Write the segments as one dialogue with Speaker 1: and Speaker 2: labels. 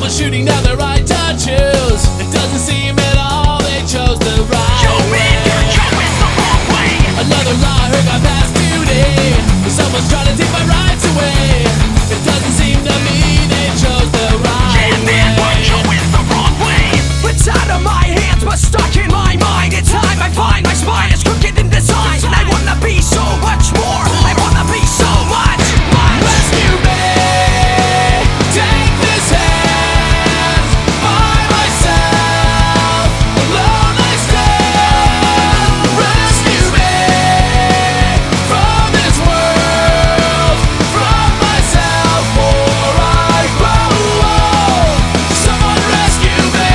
Speaker 1: are shooting down the right to choose. It doesn't seem at all they chose the right way. Another law I heard got passed today. Someone's trying to take my rights away. It doesn't seem to me they chose the right way.
Speaker 2: The wrong way. It's out of my hands but stuck in my mind. It's time I find my spine is crooked in design. And I wanna be so much more. I wanna be so much.
Speaker 1: Rescue me, take this hand. By myself, alone I stand. Rescue me from this world, from myself, or I grow old. Someone rescue me.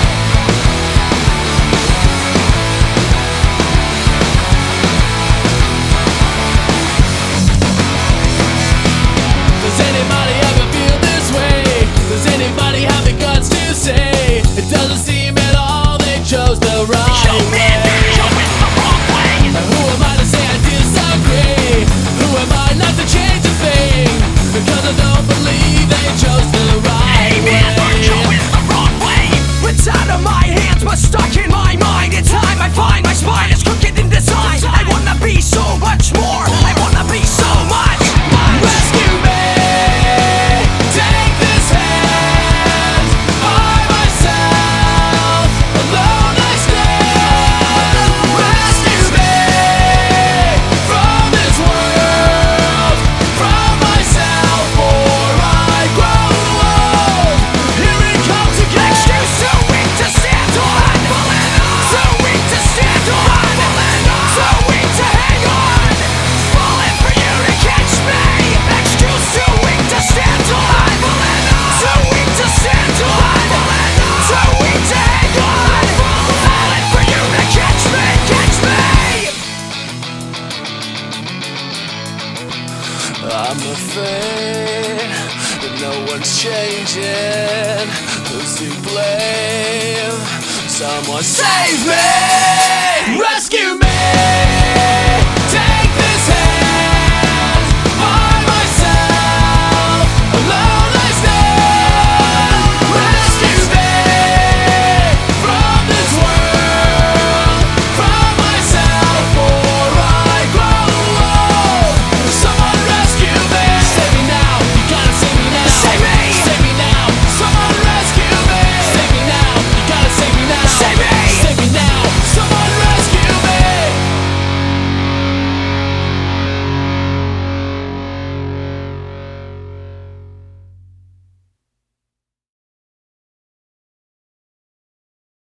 Speaker 1: Does anybody ever feel this way? Does anybody have the guts to say it doesn't seem at all they chose the right way? Who am I to say I disagree? Who am I not to change a thing? Because I don't believe they chose the right way.
Speaker 2: It's out of my hands but stuck in my mind. It's time I find my spine is crooked in design. I wanna be so much more. I wanna be so much.
Speaker 1: Rescue me, take this hand. By myself, alone I stand. Rescue me from this world, from myself, or I grow old. Here it comes again.
Speaker 2: Excuse too weak to stand on. Too weak to stand on. Too weak to hang on. Falling for you to catch me. Excuse too weak to stand on. Too weak to stand on. Too weak to hang on. Falling for you to catch me. Catch me.
Speaker 1: I'm afraid that no one's changing. Who's to blame? Someone save me!